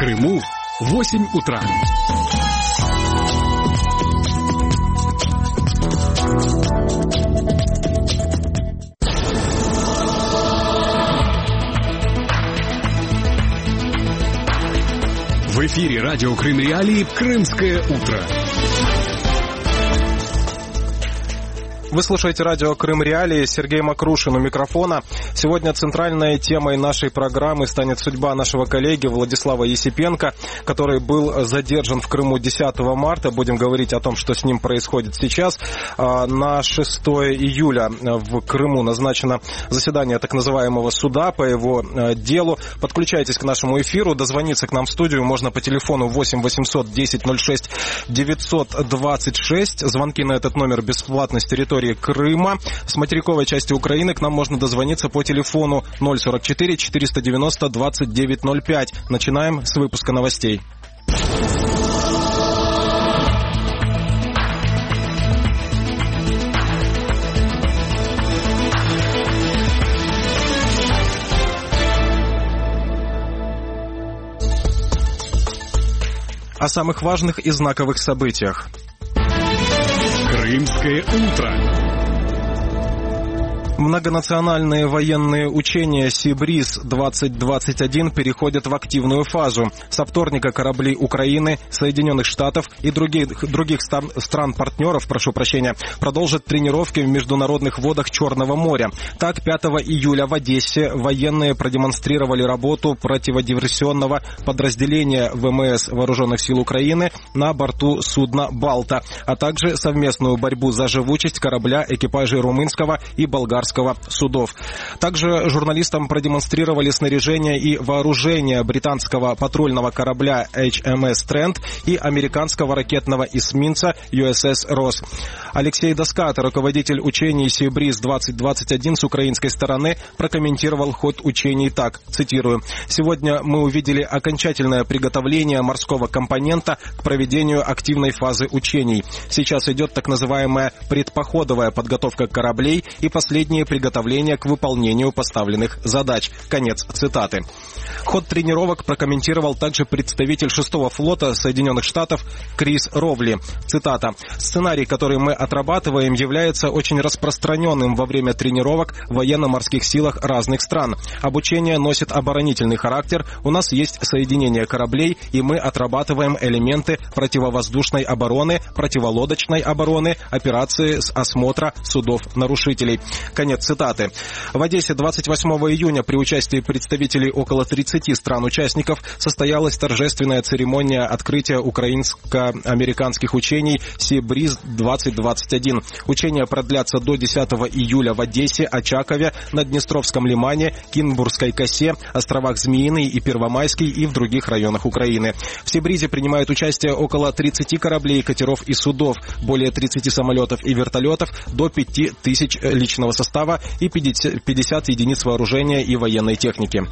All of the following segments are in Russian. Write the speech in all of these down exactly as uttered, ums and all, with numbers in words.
Крыму восемь утра. В эфире радио Крым Реалии «Крымское утро». Вы слушаете радио Крым Реалии, Сергей Макрушин у микрофона. Сегодня центральной темой нашей программы станет судьба нашего коллеги Владислава Есипенко, который был задержан в Крыму десятого марта. Будем говорить о том, что с ним происходит сейчас. На шестое июля в Крыму назначено заседание так называемого суда по его делу. Подключайтесь к нашему эфиру, дозвониться к нам в студию можно по телефону восемь восемьсот десять ноль шесть девятьсот двадцать шесть. Звонки на этот номер бесплатны с территории Крыма. С материковой части Украины к нам можно дозвониться по телефону ноль сорок четыре четыреста девяносто двадцать девять ноль пять. Начинаем с выпуска новостей. О самых важных и знаковых событиях. Крымское утро. Многонациональные военные учения Си-Бриз двадцать двадцать один переходят в активную фазу. Со вторника корабли Украины, Соединенных Штатов и других, других стран-партнеров, прошу прощения, продолжат тренировки в международных водах Черного моря. Так, пятого июля в Одессе военные продемонстрировали работу противодиверсионного подразделения ВМС Вооруженных сил Украины на борту судна «Балта», а также совместную борьбу за живучесть корабля, экипажей румынского и болгарского судов. Также журналистам продемонстрировали снаряжение и вооружение британского патрульного корабля эйч эм эс Трент и американского ракетного эсминца ю эс эс Росс. Алексей Доскат, руководитель учений Си-Бриз двадцать двадцать один с украинской стороны, прокомментировал ход учений так, цитирую: «Сегодня мы увидели окончательное приготовление морского компонента к проведению активной фазы учений. Сейчас идет так называемая предпоходовая подготовка кораблей и последние приготовления к выполнению поставленных задач». Конец цитаты. Ход тренировок прокомментировал также представитель шестого флота Соединенных Штатов Крис Ровли. Цитата: «Сценарий, который мы отрабатываем, является очень распространенным во время тренировок в военно-морских силах разных стран. Обучение носит оборонительный характер, у нас есть соединение кораблей, и мы отрабатываем элементы противовоздушной обороны, противолодочной обороны, операции с осмотра судов-нарушителей». Конец цитаты. В Одессе двадцать восьмого июня при участии представителей около тридцати стран-участников состоялась торжественная церемония открытия украинско-американских учений Си-Бриз двадцать двадцать один. Учения продлятся до десятого июля в Одессе, Очакове, на Днестровском лимане, Кинбургской косе, островах Змеиный и Первомайский и в других районах Украины. В Си-Бризе принимают участие около тридцати кораблей, катеров и судов, более тридцати самолетов и вертолетов, до пяти тысяч личного состава и пятьдесят единиц вооружения и военной техники.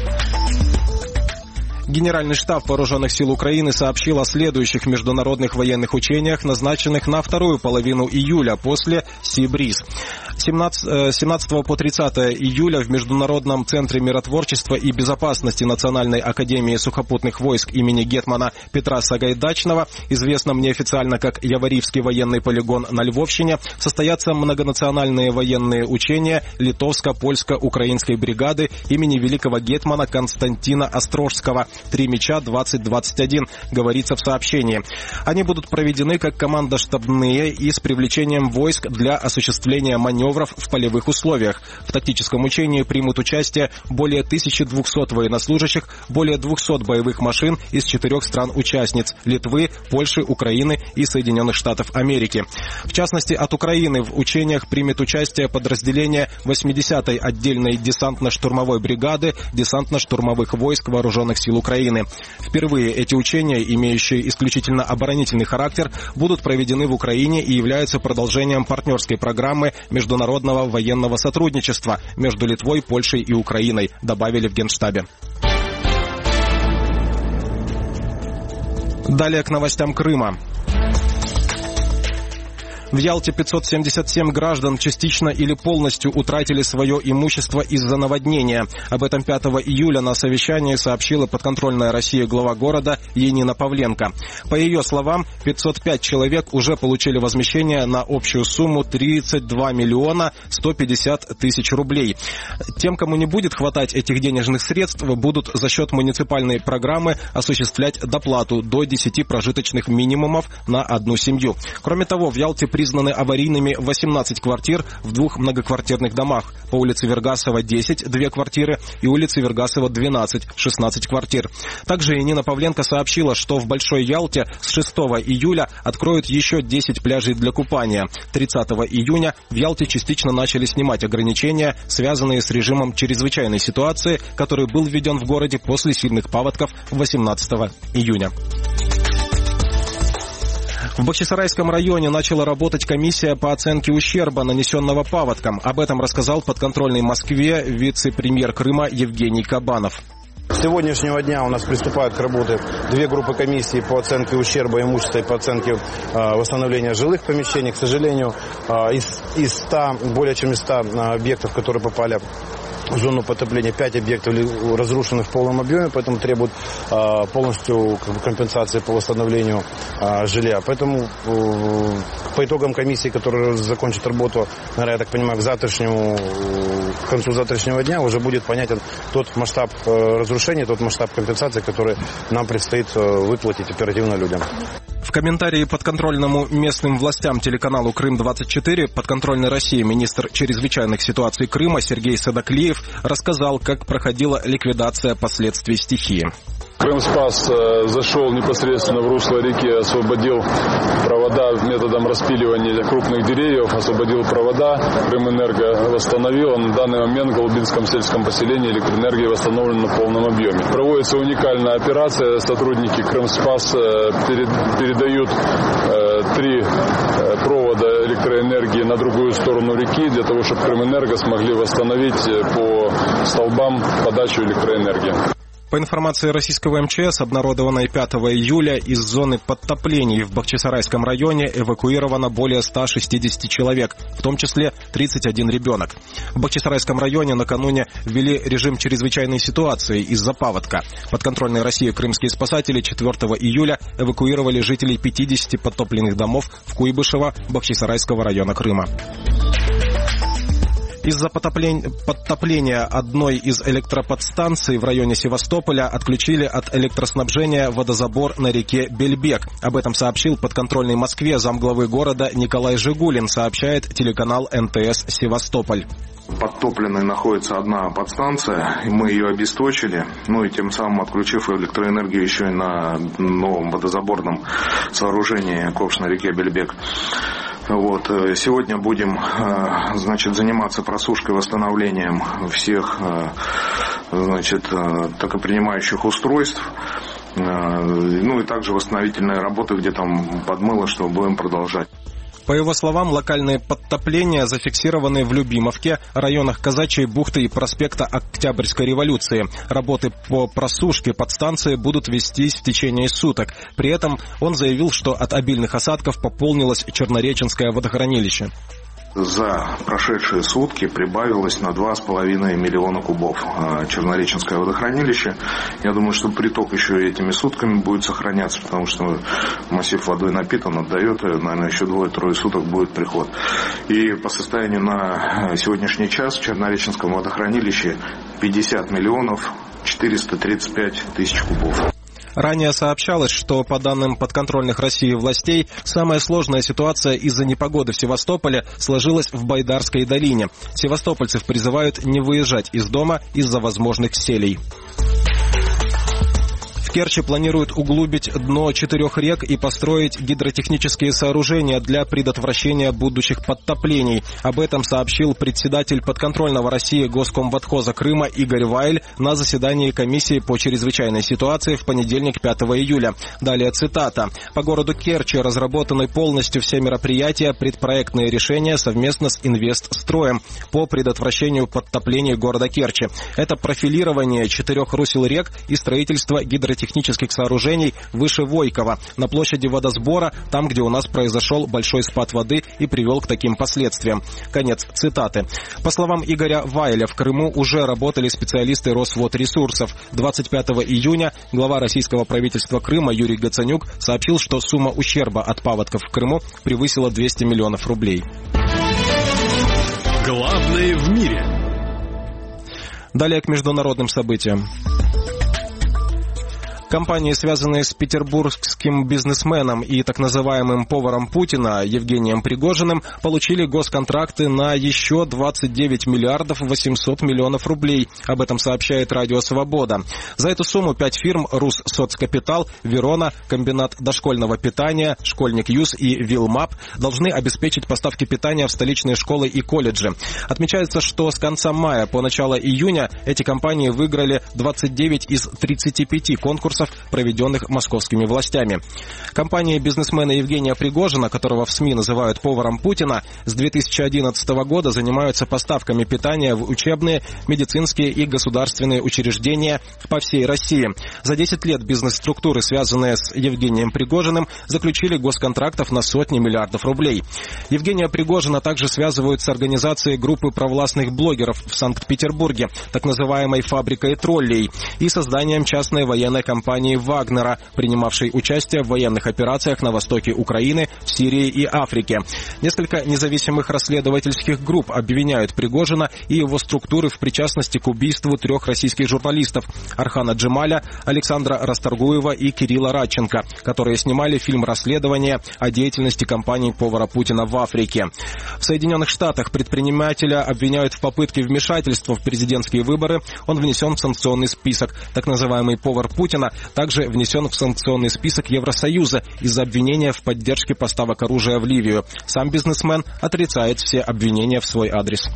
Генеральный штаб Вооруженных сил Украины сообщил о следующих международных военных учениях, назначенных на вторую половину июля после Си-Бриз. семнадцатого по тридцатое июля в Международном центре миротворчества и безопасности Национальной академии сухопутных войск имени гетмана Петра Сагайдачного, известном неофициально как Яворівський военный полигон на Львовщине, состоятся многонациональные военные учения литовско-польско-украинской бригады имени великого гетмана Константина Острожского «Три меча двадцать двадцать один», говорится в сообщении. Они будут проведены как командно-штабные и с привлечением войск для осуществления маневров в полевых условиях. В тактическом учении примут участие более тысячи двухсот военнослужащих, более двухсот боевых машин из четырех стран-участниц – Литвы, Польши, Украины и Соединенных Штатов Америки. В частности, от Украины в учениях примет участие подразделение восьмидесятой отдельной десантно-штурмовой бригады десантно-штурмовых войск Вооруженных сил Украины. Впервые эти учения, имеющие исключительно оборонительный характер, будут проведены в Украине и являются продолжением партнерской программы международного военного сотрудничества между Литвой, Польшей и Украиной, добавили в Генштабе. Далее к новостям Крыма. В Ялте пятьсот семьдесят семь граждан частично или полностью утратили свое имущество из-за наводнения. Об этом пятого июля на совещании сообщила подконтрольная России глава города Янина Павленко. По ее словам, пятьсот пять человек уже получили возмещение на общую сумму тридцать два миллиона сто пятьдесят тысяч рублей. Тем, кому не будет хватать этих денежных средств, будут за счет муниципальной программы осуществлять доплату до десяти прожиточных минимумов на одну семью. Кроме того, в Ялте признаны аварийными восемнадцать квартир в двух многоквартирных домах. По улице Вергасова десять, две квартиры, и улице Вергасова двенадцать, шестнадцать квартир. Также Янина Павленко сообщила, что в Большой Ялте с шестого июля откроют еще десять пляжей для купания. тридцатого июня в Ялте частично начали снимать ограничения, связанные с режимом чрезвычайной ситуации, который был введен в городе после сильных паводков восемнадцатого июня. В Бахчисарайском районе начала работать комиссия по оценке ущерба, нанесенного паводком. Об этом рассказал подконтрольный Москве вице-премьер Крыма Евгений Кабанов. С сегодняшнего дня у нас приступают к работе две группы комиссий по оценке ущерба имущества и по оценке э, восстановления жилых помещений. К сожалению, э, из, из ста, более чем из ста объектов, которые попали в зону потопления, пять объектов разрушены в полном объеме, поэтому требуют э, полностью компенсации по восстановлению э, жилья. Поэтому э, по итогам комиссии, которая закончит работу, наверное, я так понимаю, к завтрашнему, к концу завтрашнего дня уже будет понятен тот масштаб э, разрушения, тот масштаб компенсации, который нам предстоит э, выплатить оперативно людям. В комментарии подконтрольному местным властям телеканалу «Крым двадцать четыре» подконтрольной России министр чрезвычайных ситуаций Крыма Сергей Садаклиев рассказал, как проходила ликвидация последствий стихии. Крымспас зашел непосредственно в русло реки, освободил провода методом распиливания крупных деревьев, освободил провода, Крымэнерго восстановил. На данный момент в Голубинском сельском поселении электроэнергия восстановлена в полном объеме. Проводится уникальная операция. Сотрудники Крымспас передают три провода электроэнергии на другую сторону реки, для того, чтобы Крымэнерго смогли восстановить по столбам подачу электроэнергии. По информации российского эм че эс, обнародованной пятого июля, из зоны подтоплений в Бахчисарайском районе эвакуировано более ста шестидесяти человек, в том числе тридцать один ребенок. В Бахчисарайском районе накануне ввели режим чрезвычайной ситуации из-за паводка. Подконтрольные России крымские спасатели четвёртого июля эвакуировали жителей пятидесяти подтопленных домов в Куйбышево Бахчисарайского района Крыма. Из-за подтопления одной из электроподстанций в районе Севастополя отключили от электроснабжения водозабор на реке Бельбек. Об этом сообщил подконтрольный Москве замглавы города Николай Жигулин, сообщает телеканал эн тэ эс Севастополь. Подтопленной находится одна подстанция, и мы ее обесточили, ну и тем самым отключив электроэнергию еще и на новом водозаборном сооружении Ковш на реке Бельбек. Вот. Сегодня будем, значит, заниматься просушкой, восстановлением всех, значит, токопринимающих устройств. Ну и также восстановительные работы, где там подмыло, что будем продолжать. По его словам, локальные подтопления зафиксированы в Любимовке, районах Казачьей бухты и проспекта Октябрьской революции. Работы по просушке подстанции будут вестись в течение суток. При этом он заявил, что от обильных осадков пополнилось Чернореченское водохранилище. За прошедшие сутки прибавилось на два с половиной миллиона кубов Чернореченское водохранилище. Я думаю, что приток еще этими сутками будет сохраняться, потому что массив водой напитан, отдает, и, наверное, еще двое-трое суток будет приход. И по состоянию на сегодняшний час в Чернореченском водохранилище пятьдесят миллионов четыреста тридцать пять тысяч кубов. Ранее сообщалось, что по данным подконтрольных России властей, самая сложная ситуация из-за непогоды в Севастополе сложилась в Байдарской долине. Севастопольцев призывают не выезжать из дома из-за возможных селей. В Керчи планируют углубить дно четырех рек и построить гидротехнические сооружения для предотвращения будущих подтоплений. Об этом сообщил председатель подконтрольного России Госкомводхоза Крыма Игорь Вайль на заседании комиссии по чрезвычайной ситуации в понедельник, пятого июля. Далее цитата. «По городу Керчи разработаны полностью все мероприятия, предпроектные решения совместно с Инвестстроем по предотвращению подтоплений города Керчи. Это профилирование четырех русел рек и строительство гидротехнических технических сооружений выше Войкова, на площади водосбора, там, где у нас произошел большой спад воды и привел к таким последствиям. Конец цитаты. По словам Игоря Вайля, в Крыму уже работали специалисты Росводресурсов. двадцать пятого июня глава российского правительства Крыма Юрий Гацанюк сообщил, что сумма ущерба от паводков в Крыму превысила двести миллионов рублей. Главное в мире. Далее к международным событиям. Компании, связанные с петербургским бизнесменом и так называемым поваром Путина Евгением Пригожиным, получили госконтракты на еще двадцать девять миллиардов восемьсот миллионов рублей. Об этом сообщает Радио Свобода. За эту сумму пять фирм: Руссоцкапитал, Верона, Комбинат дошкольного питания, Школьник Юз и Вилмап должны обеспечить поставки питания в столичные школы и колледжи. Отмечается, что с конца мая по начало июня эти компании выиграли двадцать девять из тридцати пяти конкурсов, проведенных московскими властями. Компания бизнесмена Евгения Пригожина, которого в СМИ называют поваром Путина, с две тысячи одиннадцатого года занимаются поставками питания в учебные, медицинские и государственные учреждения по всей России. За десять лет бизнес-структуры, связанные с Евгением Пригожиным, заключили госконтрактов на сотни миллиардов рублей. Евгения Пригожина также связывают с организацией группы провластных блогеров в Санкт-Петербурге, так называемой «Фабрикой троллей», и созданием частной военной компании компании «Вагнера», принимавшей участие в военных операциях на востоке Украины, в Сирии и Африке. Несколько независимых расследовательских групп обвиняют Пригожина и его структуры в причастности к убийству трех российских журналистов – Архана Джемаля, Александра Расторгуева и Кирилла Радченко, которые снимали фильм расследования о деятельности компании повара Путина в Африке. В Соединенных Штатах предпринимателя обвиняют в попытке вмешательства в президентские выборы. Он внесен в санкционный список. Так называемый повар Путина также внесен в санкционный список Евросоюза из-за обвинения в поддержке поставок оружия в Ливию. Сам бизнесмен отрицает все обвинения в свой адрес.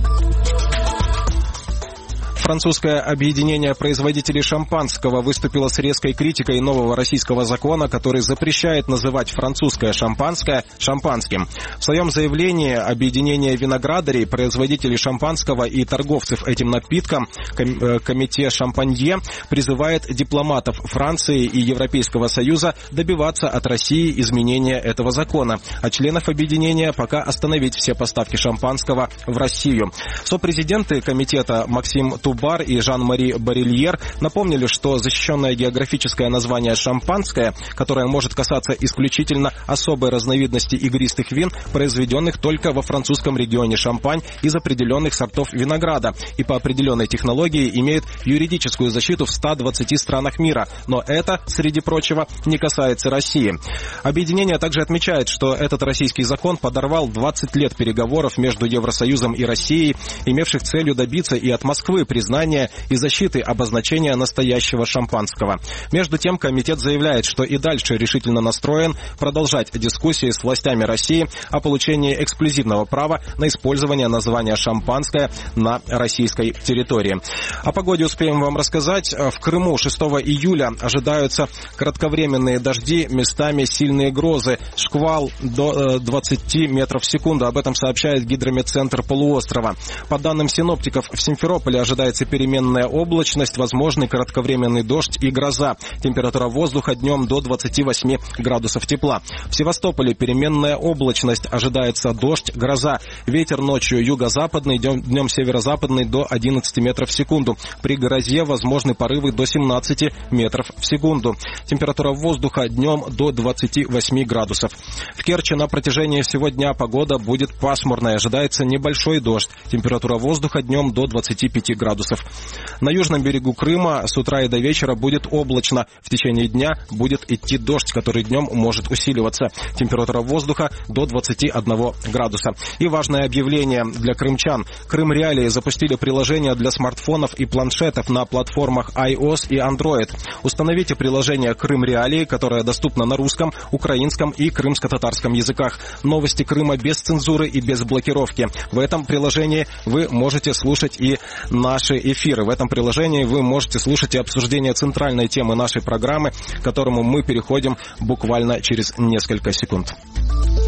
Французское объединение производителей шампанского выступило с резкой критикой нового российского закона, который запрещает называть французское шампанское шампанским. В своем заявлении объединение виноградарей, производителей шампанского и торговцев этим напитком Комите Шампанье призывает дипломатов Франции и Европейского Союза добиваться от России изменения этого закона, а членов объединения пока остановить все поставки шампанского в Россию. Сопрезиденты комитета Максим Туб Бар и Жан-Мари Барильер напомнили, что защищенное географическое название «шампанское», которое может касаться исключительно особой разновидности игристых вин, произведенных только во французском регионе Шампань из определенных сортов винограда и по определенной технологии имеет юридическую защиту в ста двадцати странах мира. Но это, среди прочего, не касается России. Объединение также отмечает, что этот российский закон подорвал двадцать лет переговоров между Евросоюзом и Россией, имевших целью добиться и от Москвы признания и защиты обозначения настоящего шампанского. Между тем, комитет заявляет, что и дальше решительно настроен продолжать дискуссии с властями России о получении эксклюзивного права на использование названия «шампанское» на российской территории. О погоде успеем вам рассказать. В Крыму шестого июля ожидаются кратковременные дожди, местами сильные грозы, шквал до двадцати метров в секунду. Об этом сообщает гидрометцентр полуострова. По данным синоптиков, в Симферополе ожидается переменная облачность, возможный кратковременный дождь и гроза. Температура воздуха днем до двадцати восьми градусов тепла. В Севастополе переменная облачность, ожидается дождь, гроза. Ветер ночью юго-западный, днем северо-западный до одиннадцати метров в секунду. При грозе возможны порывы до семнадцати метров в секунду. Температура воздуха днем до двадцати восьми градусов. В Керчи на протяжении всего дня погода будет пасмурная, ожидается небольшой дождь. Температура воздуха днем до двадцати пяти градусов. На южном берегу Крыма с утра и до вечера будет облачно. В течение дня будет идти дождь, который днем может усиливаться. Температура воздуха до двадцати одного градуса. И важное объявление для крымчан. Крым Реалии запустили приложение для смартфонов и планшетов на платформах iOS и Android. Установите приложение Крым Реалии, которое доступно на русском, украинском и крымско-татарском языках. Новости Крыма без цензуры и без блокировки. В этом приложении вы можете слушать и наши эфиры. В этом приложении вы можете слушать и обсуждение центральной темы нашей программы, к которому мы переходим буквально через несколько секунд.